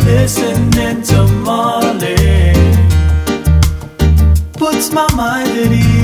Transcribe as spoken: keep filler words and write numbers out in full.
Listening to Marley puts my mind at ease.